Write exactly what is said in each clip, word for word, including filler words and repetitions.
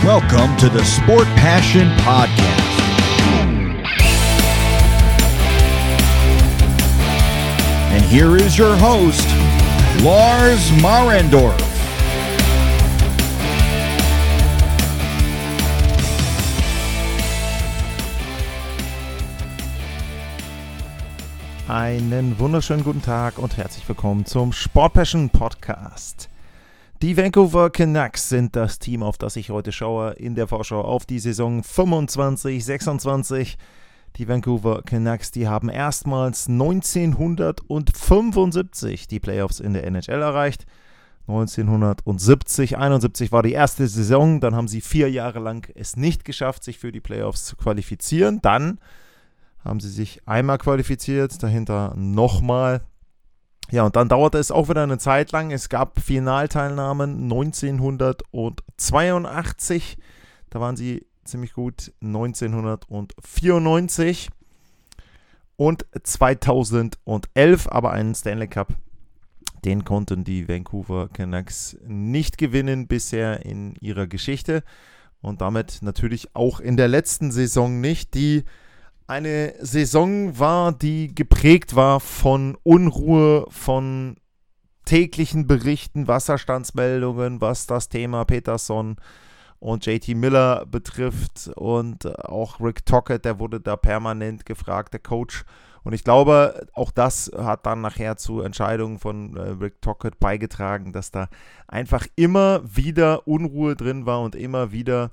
Welcome to the Sport Passion Podcast. And here is your host, Lars Marendorf. Einen wunderschönen guten Tag und herzlich willkommen zum Sport Passion Podcast. Die Vancouver Canucks sind das Team, auf das ich heute schaue in der Vorschau auf die Saison fünfundzwanzig sechsundzwanzig. Die Vancouver Canucks, die haben erstmals neunzehnhundertfünfundsiebzig die Playoffs in der N H L erreicht. neunzehnhundertsiebzig, einundsiebzig war die erste Saison, dann haben sie vier Jahre lang es nicht geschafft, sich für die Playoffs zu qualifizieren. Dann haben sie sich einmal qualifiziert, dahinter nochmal. Ja, und dann dauerte es auch wieder eine Zeit lang. Es gab Finalteilnahmen neunzehnhundertzweiundachtzig. Da waren sie ziemlich gut. neunzehnhundertvierundneunzig und zweitausendelf. Aber einen Stanley Cup, den konnten die Vancouver Canucks nicht gewinnen bisher in ihrer Geschichte. Und damit natürlich auch in der letzten Saison nicht. Die Eine Saison war, die geprägt war von Unruhe, von täglichen Berichten, Wasserstandsmeldungen, was das Thema Peterson und J T Miller betrifft. Und auch Rick Tocchet, der wurde da permanent gefragt, der Coach. Und ich glaube, auch das hat dann nachher zu Entscheidungen von äh, Rick Tocchet beigetragen, dass da einfach immer wieder Unruhe drin war und immer wieder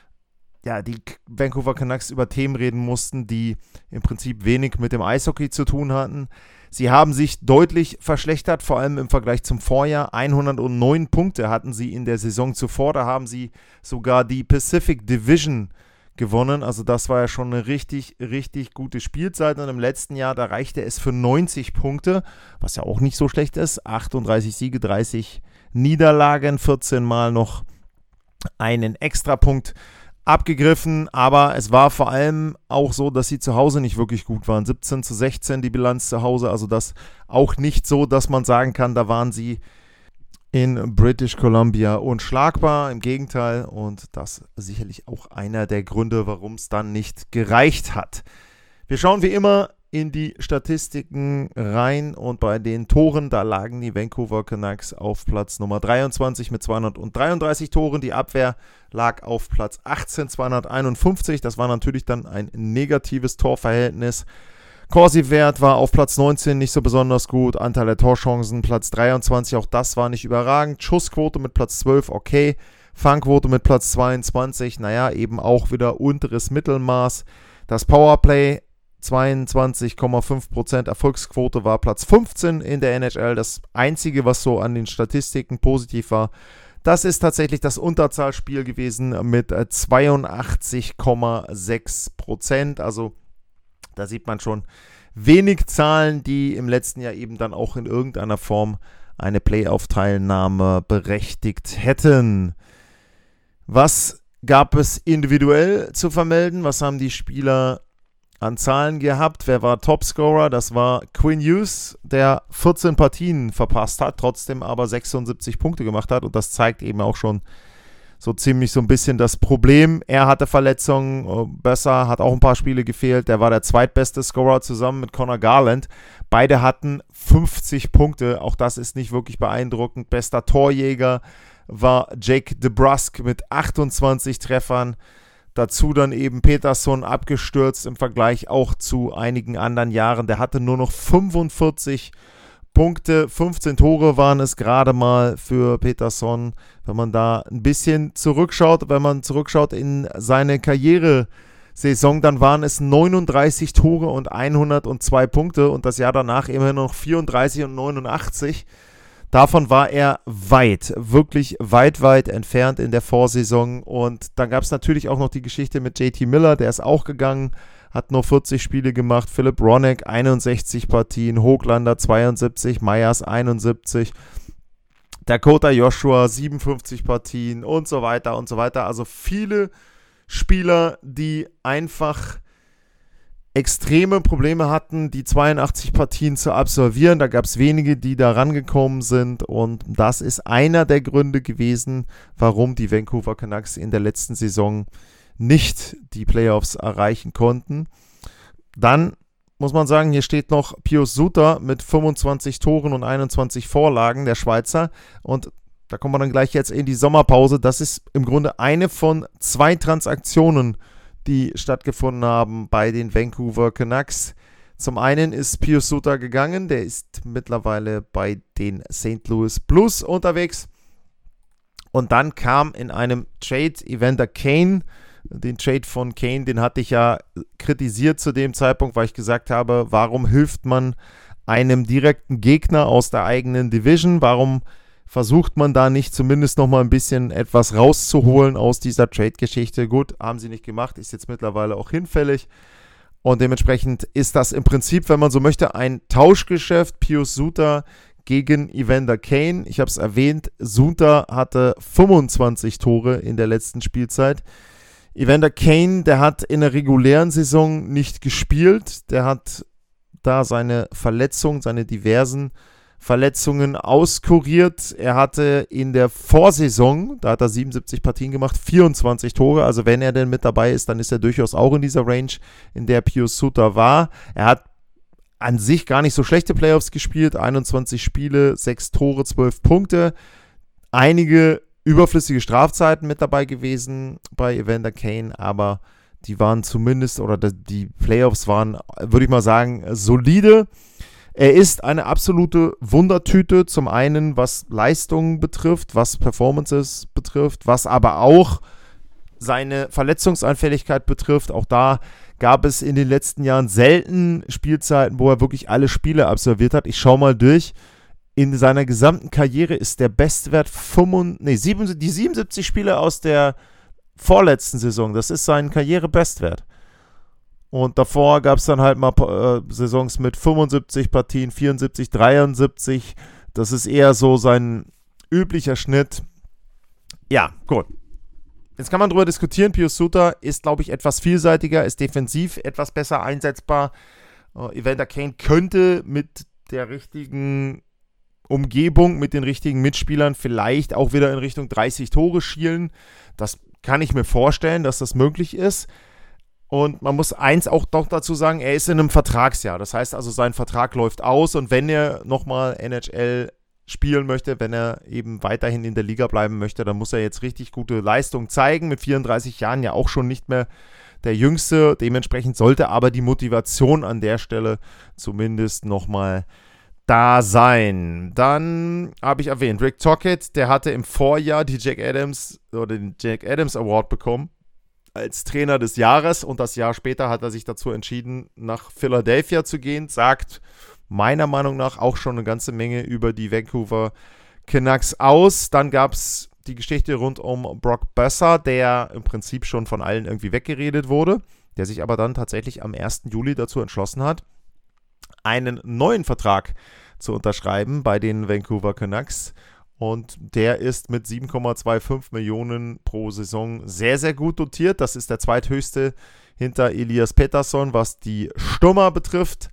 ja, die Vancouver Canucks über Themen reden mussten, die im Prinzip wenig mit dem Eishockey zu tun hatten. Sie haben sich deutlich verschlechtert, vor allem im Vergleich zum Vorjahr. hundertneun Punkte hatten sie in der Saison zuvor. Da haben sie sogar die Pacific Division gewonnen. Also das war ja schon eine richtig, richtig gute Spielzeit. Und im letzten Jahr, da reichte es für neunzig Punkte, was ja auch nicht so schlecht ist. achtunddreißig Siege, dreißig Niederlagen, vierzehn Mal noch einen Extrapunkt abgegriffen, aber es war vor allem auch so, dass sie zu Hause nicht wirklich gut waren. siebzehn zu sechzehn die Bilanz zu Hause, also das auch nicht so, dass man sagen kann, da waren sie in British Columbia unschlagbar, im Gegenteil, und das sicherlich auch einer der Gründe, warum es dann nicht gereicht hat. Wir schauen wie immer in die Statistiken rein und bei den Toren, da lagen die Vancouver Canucks auf Platz Nummer dreiundzwanzig mit zweihundertdreiunddreißig Toren. Die Abwehr lag auf Platz achtzehn, zweihunderteinundfünfzig. Das war natürlich dann ein negatives Torverhältnis. Corsi-Wert war auf Platz neunzehn nicht so besonders gut. Anteil der Torchancen Platz dreiundzwanzig, auch das war nicht überragend. Schussquote mit Platz zwölf, okay. Fangquote mit Platz zweiundzwanzig, naja, eben auch wieder unteres Mittelmaß. Das Powerplay zweiundzwanzig Komma fünf Prozent Erfolgsquote war Platz fünfzehn in der N H L. Das Einzige, was so an den Statistiken positiv war, das ist tatsächlich das Unterzahlspiel gewesen mit zweiundachtzig Komma sechs Prozent. Also da sieht man schon wenig Zahlen, die im letzten Jahr eben dann auch in irgendeiner Form eine Playoff-Teilnahme berechtigt hätten. Was gab es individuell zu vermelden? Was haben die Spieler an Zahlen gehabt? Wer war Topscorer? Das war Quinn Hughes, der vierzehn Partien verpasst hat, trotzdem aber sechsundsiebzig Punkte gemacht hat, und das zeigt eben auch schon so ziemlich so ein bisschen das Problem. Er hatte Verletzungen, besser, hat auch ein paar Spiele gefehlt. Der war der zweitbeste Scorer zusammen mit Connor Garland. Beide hatten fünfzig Punkte, auch das ist nicht wirklich beeindruckend. Bester Torjäger war Jake DeBrusk mit achtundzwanzig Treffern. Dazu dann eben Peterson abgestürzt im Vergleich auch zu einigen anderen Jahren. Der hatte nur noch fünfundvierzig Punkte, fünfzehn Tore waren es gerade mal für Peterson. Wenn man da ein bisschen zurückschaut, wenn man zurückschaut in seine Karrieresaison, dann waren es neununddreißig Tore und hundertzwei Punkte und das Jahr danach immerhin noch vierunddreißig und neunundachtzig. Davon war er weit, wirklich weit, weit entfernt in der Vorsaison. Und dann gab es natürlich auch noch die Geschichte mit J T Miller, der ist auch gegangen, hat nur vierzig Spiele gemacht. Philipp Hronek, einundsechzig Partien, Hoglander zweiundsiebzig, Myers einundsiebzig, Dakota Joshua siebenundfünfzig Partien und so weiter und so weiter. Also viele Spieler, die einfach extreme Probleme hatten, die zweiundachtzig Partien zu absolvieren. Da gab es wenige, die da rangekommen sind und das ist einer der Gründe gewesen, warum die Vancouver Canucks in der letzten Saison nicht die Playoffs erreichen konnten. Dann muss man sagen, hier steht noch Pius Suter mit fünfundzwanzig Toren und einundzwanzig Vorlagen, der Schweizer, und da kommen wir dann gleich jetzt in die Sommerpause. Das ist im Grunde eine von zwei Transaktionen, die stattgefunden haben bei den Vancouver Canucks. Zum einen ist Pius Suter gegangen, der ist mittlerweile bei den Saint Louis Blues unterwegs. Und dann kam in einem Trade Evander Kane, den Trade von Kane, den hatte ich ja kritisiert zu dem Zeitpunkt, weil ich gesagt habe, warum hilft man einem direkten Gegner aus der eigenen Division, warum versucht man da nicht zumindest noch mal ein bisschen etwas rauszuholen aus dieser Trade-Geschichte. Gut, haben sie nicht gemacht, ist jetzt mittlerweile auch hinfällig. Und dementsprechend ist das im Prinzip, wenn man so möchte, ein Tauschgeschäft. Pius Suter gegen Evander Kane. Ich habe es erwähnt, Suter hatte fünfundzwanzig Tore in der letzten Spielzeit. Evander Kane, der hat in der regulären Saison nicht gespielt. Der hat da seine Verletzungen, seine diversen Verletzungen auskuriert. Er hatte in der Vorsaison, da hat er siebenundsiebzig Partien gemacht, vierundzwanzig Tore. Also wenn er denn mit dabei ist, dann ist er durchaus auch in dieser Range, in der Pius Suter war. Er hat an sich gar nicht so schlechte Playoffs gespielt. einundzwanzig Spiele, sechs Tore, zwölf Punkte. Einige überflüssige Strafzeiten mit dabei gewesen bei Evander Kane, aber die waren zumindest, oder die Playoffs waren, würde ich mal sagen, solide. Er ist eine absolute Wundertüte, zum einen was Leistungen betrifft, was Performances betrifft, was aber auch seine Verletzungsanfälligkeit betrifft. Auch da gab es in den letzten Jahren selten Spielzeiten, wo er wirklich alle Spiele absolviert hat. Ich schaue mal durch. In seiner gesamten Karriere ist der Bestwert fünfundsiebzig, nee, sieben, die siebenundsiebzig Spiele aus der vorletzten Saison. Das ist sein Karrierebestwert. Und davor gab es dann halt mal äh, Saisons mit fünfundsiebzig Partien, vierundsiebzig, dreiundsiebzig. Das ist eher so sein üblicher Schnitt. Ja, gut. Jetzt kann man darüber diskutieren. Pius Suter ist, glaube ich, etwas vielseitiger, ist defensiv etwas besser einsetzbar. Äh, Evander Kane könnte mit der richtigen Umgebung, mit den richtigen Mitspielern vielleicht auch wieder in Richtung dreißig Tore schielen. Das kann ich mir vorstellen, dass das möglich ist. Und man muss eins auch doch dazu sagen, er ist in einem Vertragsjahr. Das heißt also, sein Vertrag läuft aus und wenn er nochmal N H L spielen möchte, wenn er eben weiterhin in der Liga bleiben möchte, dann muss er jetzt richtig gute Leistung zeigen. Mit vierunddreißig Jahren ja auch schon nicht mehr der Jüngste. Dementsprechend sollte aber die Motivation an der Stelle zumindest nochmal da sein. Dann habe ich erwähnt, Rick Tocchet, der hatte im Vorjahr die Jack Adams oder den Jack Adams Award bekommen als Trainer des Jahres und das Jahr später hat er sich dazu entschieden, nach Philadelphia zu gehen. Sagt meiner Meinung nach auch schon eine ganze Menge über die Vancouver Canucks aus. Dann gab es die Geschichte rund um Brock Boeser, der im Prinzip schon von allen irgendwie weggeredet wurde, der sich aber dann tatsächlich am ersten Juli dazu entschlossen hat, einen neuen Vertrag zu unterschreiben bei den Vancouver Canucks. Und der ist mit sieben Komma fünfundzwanzig Millionen pro Saison sehr, sehr gut dotiert. Das ist der zweithöchste hinter Elias Pettersson, was die Stürmer betrifft.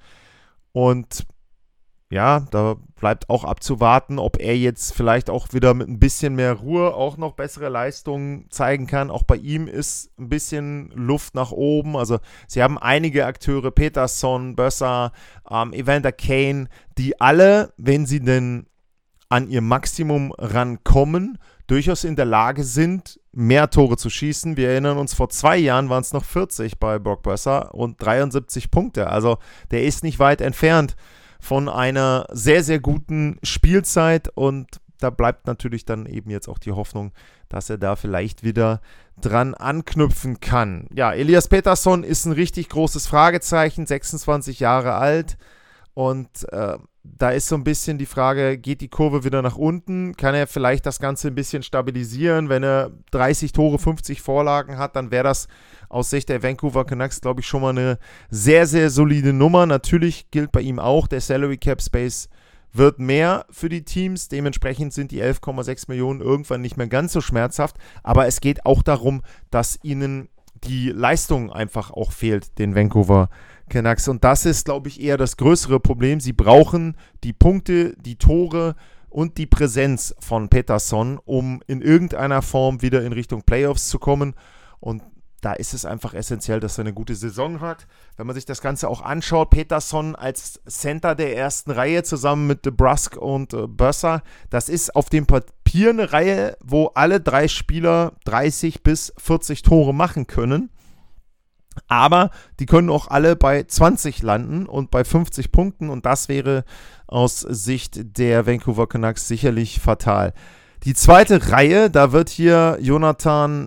Und ja, da bleibt auch abzuwarten, ob er jetzt vielleicht auch wieder mit ein bisschen mehr Ruhe auch noch bessere Leistungen zeigen kann. Auch bei ihm ist ein bisschen Luft nach oben. Also sie haben einige Akteure, Pettersson, Boeser, ähm, Evander Kane, die alle, wenn sie denn an ihr Maximum rankommen, durchaus in der Lage sind, mehr Tore zu schießen. Wir erinnern uns, vor zwei Jahren waren es noch vierzig bei Brock Boeser und dreiundsiebzig Punkte. Also der ist nicht weit entfernt von einer sehr, sehr guten Spielzeit und da bleibt natürlich dann eben jetzt auch die Hoffnung, dass er da vielleicht wieder dran anknüpfen kann. Ja, Elias Pettersson ist ein richtig großes Fragezeichen, sechsundzwanzig Jahre alt und äh, da ist so ein bisschen die Frage, geht die Kurve wieder nach unten? Kann er vielleicht das Ganze ein bisschen stabilisieren? Wenn er dreißig Tore, fünfzig Vorlagen hat, dann wäre das aus Sicht der Vancouver Canucks, glaube ich, schon mal eine sehr, sehr solide Nummer. Natürlich gilt bei ihm auch, der Salary Cap Space wird mehr für die Teams. Dementsprechend sind die elf Komma sechs Millionen irgendwann nicht mehr ganz so schmerzhaft. Aber es geht auch darum, dass ihnen die Leistung einfach auch fehlt, den Vancouver Canucks. Und das ist, glaube ich, eher das größere Problem. Sie brauchen die Punkte, die Tore und die Präsenz von Pettersson, um in irgendeiner Form wieder in Richtung Playoffs zu kommen. Und da ist es einfach essentiell, dass er eine gute Saison hat. Wenn man sich das Ganze auch anschaut, Pettersson als Center der ersten Reihe zusammen mit DeBrusk und äh, Börser, das ist auf dem Papier eine Reihe, wo alle drei Spieler dreißig bis vierzig Tore machen können. Aber die können auch alle bei zwanzig landen und bei fünfzig Punkten, und das wäre aus Sicht der Vancouver Canucks sicherlich fatal. Die zweite Reihe, da wird hier Jonathan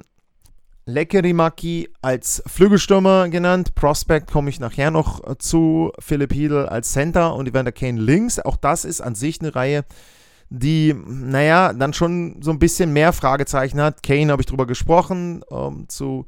Lekkerimäki als Flügelstürmer genannt. Prospect komme ich nachher noch zu. Philip Hedl als Center und Evander Kane links. Auch das ist an sich eine Reihe, die, naja, dann schon so ein bisschen mehr Fragezeichen hat. Kane habe ich drüber gesprochen. Ähm, zu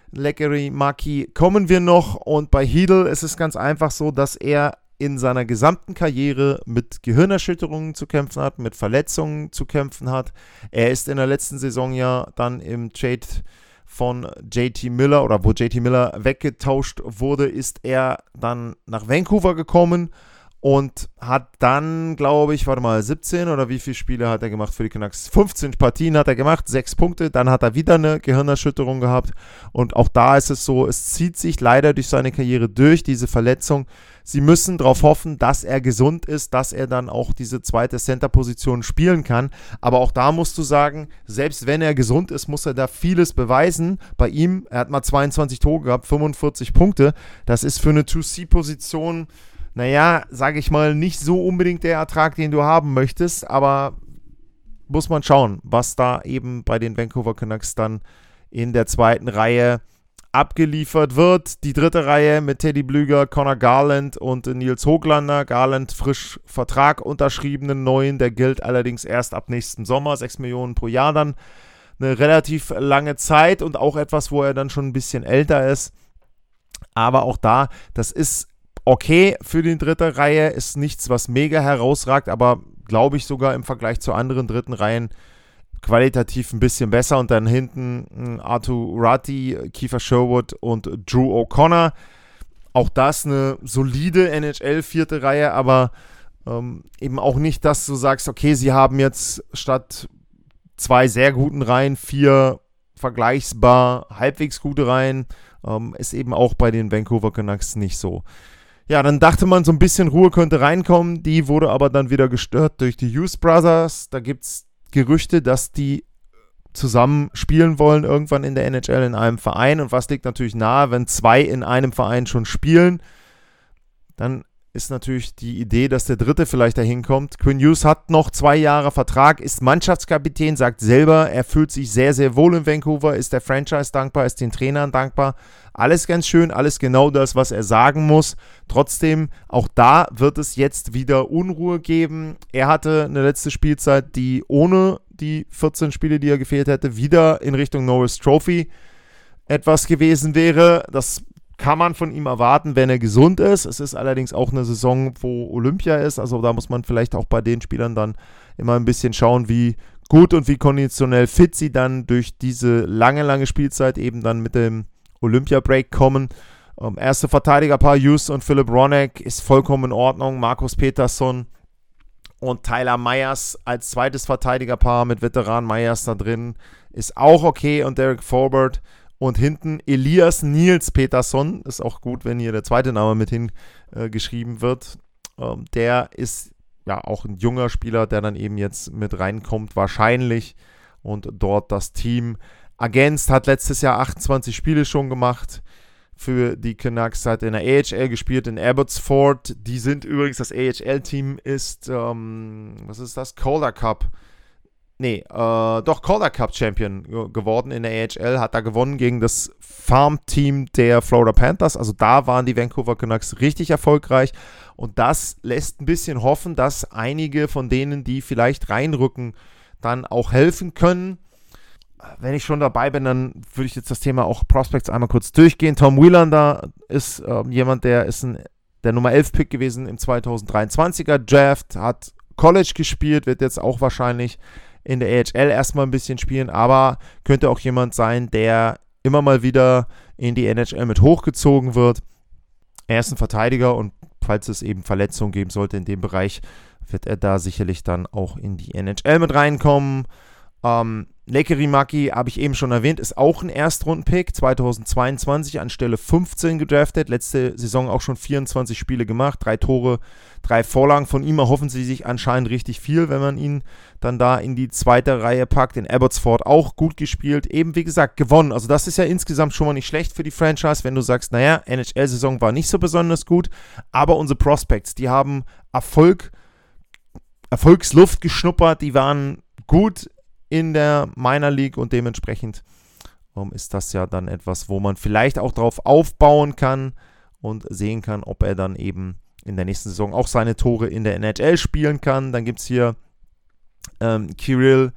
Lekkerimäki kommen wir noch. Und bei Hedl ist es ganz einfach so, dass er in seiner gesamten Karriere mit Gehirnerschütterungen zu kämpfen hat, mit Verletzungen zu kämpfen hat. Er ist in der letzten Saison ja dann im Trade von J T Miller, oder wo J T Miller weggetauscht wurde, ist er dann nach Vancouver gekommen und hat dann, glaube ich, warte mal, siebzehn oder wie viele Spiele hat er gemacht für die Canucks? fünfzehn Partien hat er gemacht, sechs Punkte, dann hat er wieder eine Gehirnerschütterung gehabt, und auch da ist es so, es zieht sich leider durch seine Karriere durch, diese Verletzung. Sie müssen darauf hoffen, dass er gesund ist, dass er dann auch diese zweite Center-Position spielen kann. Aber auch da musst du sagen, selbst wenn er gesund ist, muss er da vieles beweisen. Bei ihm, er hat mal zweiundzwanzig Tore gehabt, fünfundvierzig Punkte. Das ist für eine zwei C-Position, naja, sage ich mal, nicht so unbedingt der Ertrag, den du haben möchtest. Aber muss man schauen, was da eben bei den Vancouver Canucks dann in der zweiten Reihe abgeliefert wird. Die dritte Reihe mit Teddy Blueger, Connor Garland und Nils Hoglander. Garland frisch Vertrag unterschriebenen neuen, der gilt allerdings erst ab nächsten Sommer, sechs Millionen pro Jahr dann. Eine relativ lange Zeit und auch etwas, wo er dann schon ein bisschen älter ist. Aber auch da, das ist okay für die dritte Reihe, ist nichts, was mega herausragt, aber glaube ich sogar im Vergleich zu anderen dritten Reihen qualitativ ein bisschen besser. Und dann hinten Arttu Ratti, Kiefer Sherwood und Drew O'Connor. Auch das eine solide N H L-vierte Reihe, aber ähm, eben auch nicht, dass du sagst, okay, sie haben jetzt statt zwei sehr guten Reihen vier vergleichsbar halbwegs gute Reihen. Ähm, ist eben auch bei den Vancouver Canucks nicht so. Ja, dann dachte man, so ein bisschen Ruhe könnte reinkommen. Die wurde aber dann wieder gestört durch die Hughes Brothers. Da gibt es Gerüchte, dass die zusammen spielen wollen irgendwann in der N H L in einem Verein. Und was liegt natürlich nahe, wenn zwei in einem Verein schon spielen, dann ist natürlich die Idee, dass der dritte vielleicht dahin kommt. Quinn Hughes hat noch zwei Jahre Vertrag, ist Mannschaftskapitän, sagt selber, er fühlt sich sehr, sehr wohl in Vancouver, ist der Franchise dankbar, ist den Trainern dankbar. Alles ganz schön, alles genau das, was er sagen muss. Trotzdem, auch da wird es jetzt wieder Unruhe geben. Er hatte eine letzte Spielzeit, die ohne die vierzehn Spiele, die er gefehlt hätte, wieder in Richtung Norris Trophy etwas gewesen wäre. Das kann man von ihm erwarten, wenn er gesund ist. Es ist allerdings auch eine Saison, wo Olympia ist. Also da muss man vielleicht auch bei den Spielern dann immer ein bisschen schauen, wie gut und wie konditionell fit sie dann durch diese lange, lange Spielzeit eben dann mit dem Olympia-Break kommen. Ähm, erste Verteidigerpaar Hughes und Philip Hronek ist vollkommen in Ordnung. Marcus Pettersson und Tyler Myers als zweites Verteidigerpaar mit Veteran Myers da drin ist auch okay, und Derek Forbort. Und hinten Elias Nils Pettersson, ist auch gut, wenn hier der zweite Name mit hingeschrieben äh, wird. Ähm, der ist ja auch ein junger Spieler, der dann eben jetzt mit reinkommt, wahrscheinlich, und dort das Team ergänzt. Hat letztes Jahr achtundzwanzig Spiele schon gemacht für die Canucks, hat in der A H L gespielt in Abbotsford. Die sind übrigens, das A H L-Team ist, ähm, was ist das? Calder Cup. Nee, äh, doch Calder Cup Champion geworden in der A H L, hat da gewonnen gegen das Farm-Team der Florida Panthers. Also da waren die Vancouver Canucks richtig erfolgreich, und das lässt ein bisschen hoffen, dass einige von denen, die vielleicht reinrücken, dann auch helfen können. Wenn ich schon dabei bin, dann würde ich jetzt das Thema auch Prospects einmal kurz durchgehen. Tom Wielander ist äh, jemand, der ist ein, der Nummer elf Pick gewesen im zweitausenddreiundzwanziger Draft, hat College gespielt, wird jetzt auch wahrscheinlich in der A H L erstmal ein bisschen spielen, aber könnte auch jemand sein, der immer mal wieder in die N H L mit hochgezogen wird. Er ist ein Verteidiger und falls es eben Verletzungen geben sollte in dem Bereich, wird er da sicherlich dann auch in die N H L mit reinkommen. Ähm, Lekkerimäki, habe ich eben schon erwähnt, ist auch ein Erstrunden-Pick, zweitausendzweiundzwanzig an Stelle fünfzehn gedraftet, letzte Saison auch schon vierundzwanzig Spiele gemacht, drei Tore, drei Vorlagen. Von ihm erhoffen sie sich anscheinend richtig viel, wenn man ihn dann da in die zweite Reihe packt. In Abbotsford auch gut gespielt, eben wie gesagt gewonnen. Also das ist ja insgesamt schon mal nicht schlecht für die Franchise, wenn du sagst, naja, N H L-Saison war nicht so besonders gut, aber unsere Prospects, die haben Erfolg, Erfolgsluft geschnuppert, die waren gut in der Minor League und dementsprechend um, ist das ja dann etwas, wo man vielleicht auch drauf aufbauen kann und sehen kann, ob er dann eben in der nächsten Saison auch seine Tore in der N H L spielen kann. Dann gibt es hier ähm, Kirill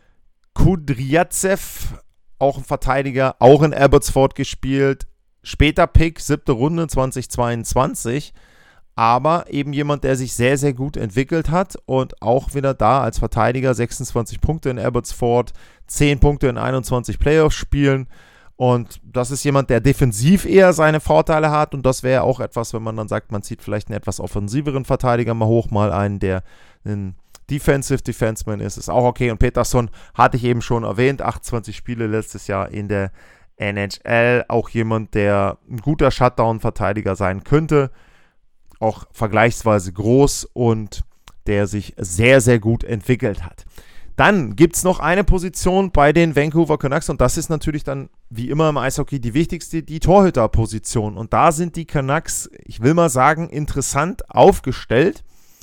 Kudryavtsev, auch ein Verteidiger, auch in Abbotsford gespielt. Später Pick, siebte Runde zweitausendzweiundzwanzig. Aber eben jemand, der sich sehr, sehr gut entwickelt hat und auch wieder da als Verteidiger sechsundzwanzig Punkte in Abbotsford, zehn Punkte in einundzwanzig Playoffs-Spielen. Und das ist jemand, der defensiv eher seine Vorteile hat. Und das wäre auch etwas, wenn man dann sagt, man zieht vielleicht einen etwas offensiveren Verteidiger mal hoch, mal einen, der ein Defensive Defenseman ist. Ist auch okay. Und Pettersson hatte ich eben schon erwähnt, achtundzwanzig Spiele letztes Jahr in der N H L. Auch jemand, der ein guter Shutdown-Verteidiger sein könnte. Auch vergleichsweise groß und der sich sehr, sehr gut entwickelt hat. Dann gibt es noch eine Position bei den Vancouver Canucks und das ist natürlich dann, wie immer im Eishockey, die wichtigste, die Torhüterposition. Und da sind die Canucks, ich will mal sagen, interessant aufgestellt,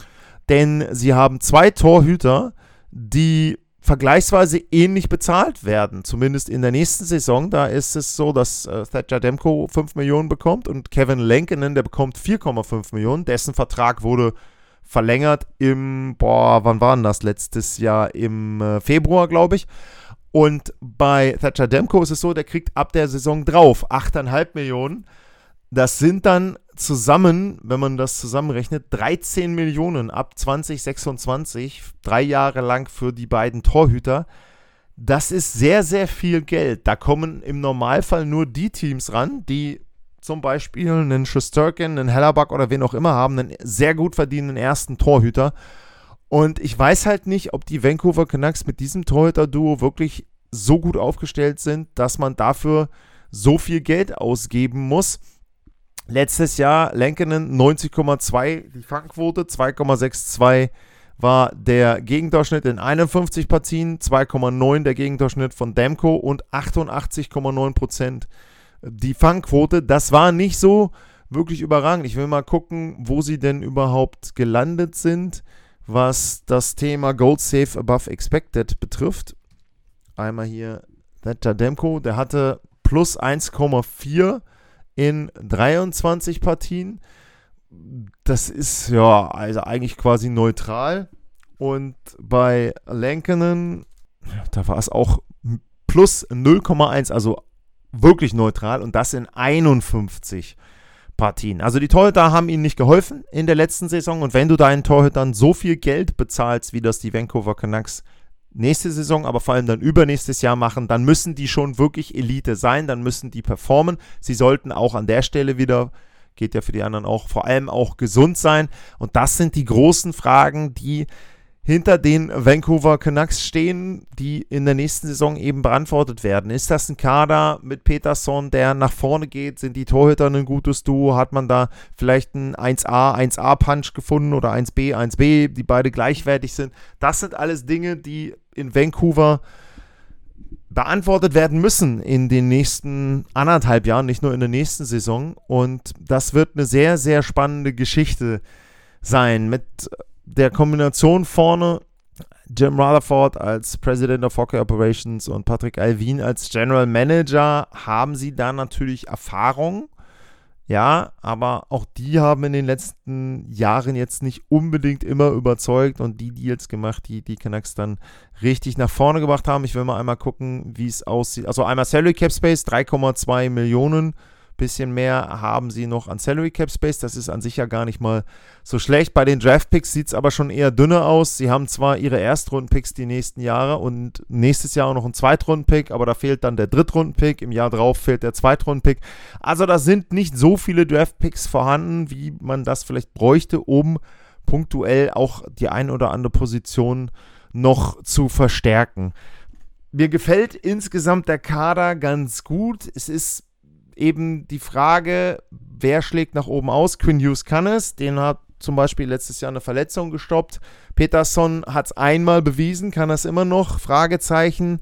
denn sie haben zwei Torhüter, die vergleichsweise ähnlich bezahlt werden, zumindest in der nächsten Saison. Da ist es so, dass äh, Thatcher Demko fünf Millionen bekommt und Kevin Lankinen, der bekommt vier Komma fünf Millionen. Dessen Vertrag wurde verlängert im, boah, wann war denn das? Letztes Jahr im äh, Februar, glaube ich. Und bei Thatcher Demko ist es so, der kriegt ab der Saison drauf acht Komma fünf Millionen. Das sind dann zusammen, wenn man das zusammenrechnet, dreizehn Millionen ab zwanzig sechsundzwanzig, drei Jahre lang für die beiden Torhüter. Das ist sehr, sehr viel Geld. Da kommen im Normalfall nur die Teams ran, die zum Beispiel einen Shesterkin, einen Hellerback oder wen auch immer haben, einen sehr gut verdienenden ersten Torhüter. Und ich weiß halt nicht, ob die Vancouver Canucks mit diesem Torhüter-Duo wirklich so gut aufgestellt sind, dass man dafür so viel Geld ausgeben muss. Letztes Jahr Lankinen neunzig Komma zwei die Fangquote, zwei Komma zweiundsechzig war der Gegendurchschnitt in einundfünfzig Partien, zwei Komma neun der Gegendurchschnitt von Demko und achtundachtzig Komma neun Prozent die Fangquote. Das war nicht so wirklich überragend. Ich will mal gucken, wo sie denn überhaupt gelandet sind, was das Thema Goal Save Above Expected betrifft. Einmal hier Thatcher Demko, der hatte plus eins Komma vier in dreiundzwanzig Partien. Das ist ja also eigentlich quasi neutral. Und bei Lankinen, da war es auch plus null Komma eins, also wirklich neutral. Und das in einundfünfzig Partien. Also die Torhüter haben ihnen nicht geholfen in der letzten Saison. Und wenn du deinen Torhütern so viel Geld bezahlst, wie das die Vancouver Canucks nächste Saison, aber vor allem dann übernächstes Jahr machen, dann müssen die schon wirklich Elite sein, dann müssen die performen. Sie sollten auch an der Stelle wieder, geht ja für die anderen auch, vor allem auch gesund sein. Und das sind die großen Fragen, die hinter den Vancouver Canucks stehen, die in der nächsten Saison eben beantwortet werden. Ist das ein Kader mit Pettersson, der nach vorne geht? Sind die Torhüter ein gutes Duo? Hat man da vielleicht einen eins A, eins A Punch gefunden oder eins B, eins B, die beide gleichwertig sind? Das sind alles Dinge, die in Vancouver beantwortet werden müssen in den nächsten anderthalb Jahren, nicht nur in der nächsten Saison. Und das wird eine sehr, sehr spannende Geschichte sein mit der Kombination vorne Jim Rutherford als President of Hockey Operations und Patrick Allvin als General Manager. Haben sie da natürlich Erfahrung, ja, aber auch die haben in den letzten Jahren jetzt nicht unbedingt immer überzeugt und die Deals gemacht, die die Canucks dann richtig nach vorne gebracht haben. Ich will mal einmal gucken, wie es aussieht. Also einmal Salary Cap Space, drei Komma zwei Millionen bisschen mehr haben sie noch an Salary Cap Space. Das ist an sich ja gar nicht mal so schlecht. Bei den Draft Picks sieht es aber schon eher dünner aus. Sie haben zwar ihre Erstrunden-Picks die nächsten Jahre und nächstes Jahr auch noch ein Zweitrunden-Pick, aber da fehlt dann der Drittrunden-Pick. Im Jahr drauf fehlt der Zweitrunden-Pick. Also da sind nicht so viele Draft Picks vorhanden, wie man das vielleicht bräuchte, um punktuell auch die ein oder andere Position noch zu verstärken. Mir gefällt insgesamt der Kader ganz gut. Es ist eben die Frage, wer schlägt nach oben aus? Quinn Hughes kann es. Den hat zum Beispiel letztes Jahr eine Verletzung gestoppt. Peterson hat es einmal bewiesen, kann das immer noch? Fragezeichen.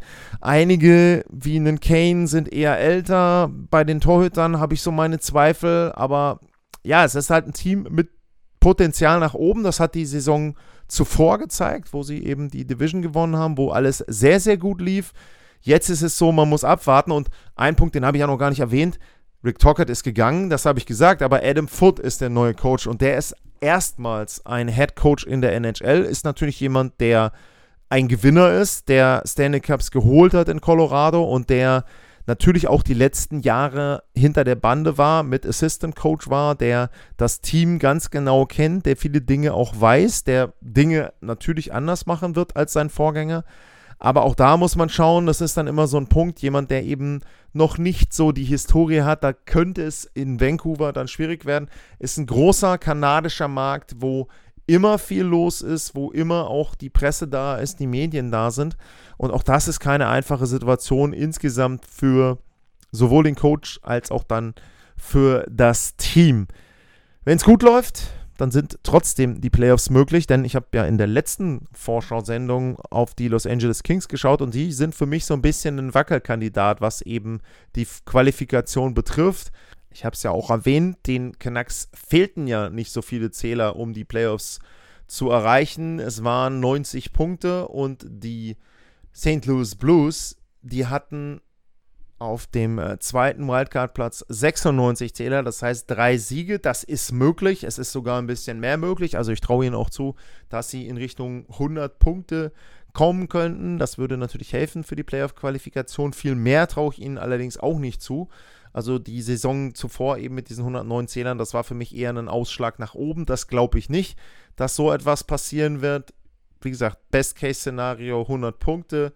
Einige wie einen Kane sind eher älter. Bei den Torhütern habe ich so meine Zweifel. Aber ja, es ist halt ein Team mit Potenzial nach oben. Das hat die Saison zuvor gezeigt, wo sie eben die Division gewonnen haben, wo alles sehr, sehr gut lief. Jetzt ist es so, man muss abwarten und ein Punkt, den habe ich ja noch gar nicht erwähnt, Rick Tocchet ist gegangen, das habe ich gesagt, aber Adam Foote ist der neue Coach und der ist erstmals ein Head Coach in der N H L, ist natürlich jemand, der ein Gewinner ist, der Stanley Cups geholt hat in Colorado und der natürlich auch die letzten Jahre hinter der Bande war, mit Assistant Coach war, der das Team ganz genau kennt, der viele Dinge auch weiß, der Dinge natürlich anders machen wird als sein Vorgänger. Aber auch da muss man schauen, das ist dann immer so ein Punkt, jemand, der eben noch nicht so die Historie hat, da könnte es in Vancouver dann schwierig werden. Ist ein großer kanadischer Markt, wo immer viel los ist, wo immer auch die Presse da ist, die Medien da sind. Und auch das ist keine einfache Situation insgesamt für sowohl den Coach als auch dann für das Team. Wenn es gut läuft, dann sind trotzdem die Playoffs möglich, denn ich habe ja in der letzten Vorschau-Sendung auf die Los Angeles Kings geschaut und die sind für mich so ein bisschen ein Wackelkandidat, was eben die Qualifikation betrifft. Ich habe es ja auch erwähnt, den Canucks fehlten ja nicht so viele Zähler, um die Playoffs zu erreichen. Es waren neunzig Punkte und die Saint Louis Blues, die hatten auf dem äh, zweiten Wildcard-Platz sechsundneunzig Zähler, das heißt drei Siege, das ist möglich, es ist sogar ein bisschen mehr möglich, also ich traue ihnen auch zu, dass sie in Richtung hundert Punkte kommen könnten, das würde natürlich helfen für die Playoff-Qualifikation, viel mehr traue ich ihnen allerdings auch nicht zu, also die Saison zuvor eben mit diesen hundertneun Zählern, das war für mich eher ein Ausschlag nach oben, das glaube ich nicht, dass so etwas passieren wird, wie gesagt, Best-Case-Szenario hundert Punkte,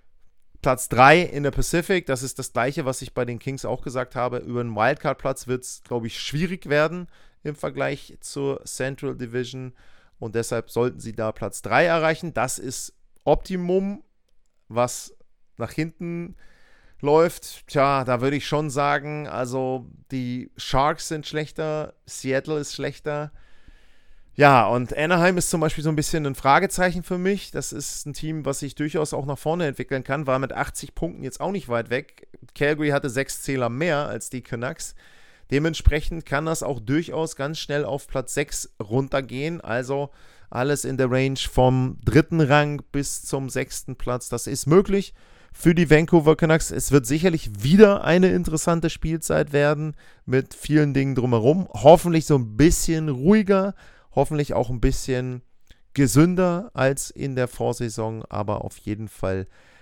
Platz drei in der Pacific, das ist das Gleiche, was ich bei den Kings auch gesagt habe. Über den Wildcard-Platz wird es, glaube ich, schwierig werden im Vergleich zur Central Division und deshalb sollten sie da Platz drei erreichen. Das ist Optimum, was nach hinten läuft. Tja, da würde ich schon sagen, also die Sharks sind schlechter, Seattle ist schlechter. Ja, und Anaheim ist zum Beispiel so ein bisschen ein Fragezeichen für mich. Das ist ein Team, was sich durchaus auch nach vorne entwickeln kann. War mit achtzig Punkten jetzt auch nicht weit weg. Calgary hatte sechs Zähler mehr als die Canucks. Dementsprechend kann das auch durchaus ganz schnell auf Platz sechs runtergehen. Also alles in der Range vom dritten Rang bis zum sechsten Platz. Das ist möglich für die Vancouver Canucks. Es wird sicherlich wieder eine interessante Spielzeit werden mit vielen Dingen drumherum. Hoffentlich so ein bisschen ruhiger. Hoffentlich auch ein bisschen gesünder als in der Vorsaison, aber auf jeden Fall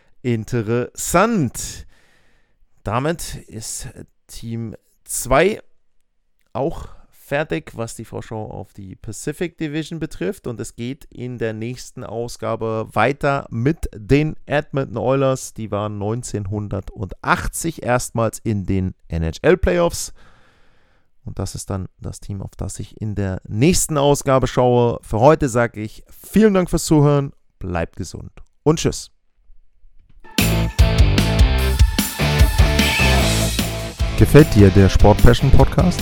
interessant. Damit ist Team zwei auch fertig, was die Vorschau auf die Pacific Division betrifft. Und es geht in der nächsten Ausgabe weiter mit den Edmonton Oilers. Die waren neunzehnhundertachtzig erstmals in den N H L Playoffs. Und das ist dann das Team, auf das ich in der nächsten Ausgabe schaue. Für heute sage ich vielen Dank fürs Zuhören, bleibt gesund und tschüss. Gefällt dir der Sport Passion Podcast?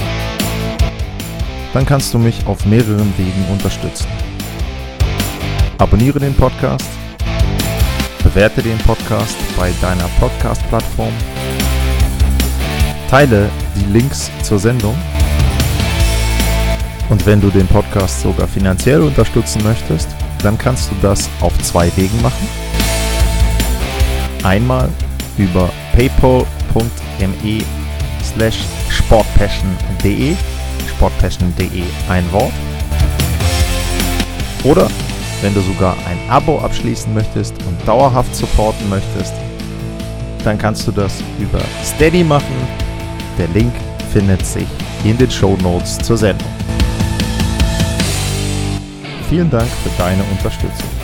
Dann kannst du mich auf mehreren Wegen unterstützen. Abonniere den Podcast, bewerte den Podcast bei deiner Podcast-Plattform, teile die Links zur Sendung und wenn du den Podcast sogar finanziell unterstützen möchtest, dann kannst du das auf zwei Wegen machen. Einmal über paypal.me slash sportpassion.de sportpassion.de ein Wort. Oder wenn du sogar ein Abo abschließen möchtest und dauerhaft supporten möchtest, dann kannst du das über Steady machen. Der Link findet sich in den Shownotes zur Sendung. Vielen Dank für deine Unterstützung.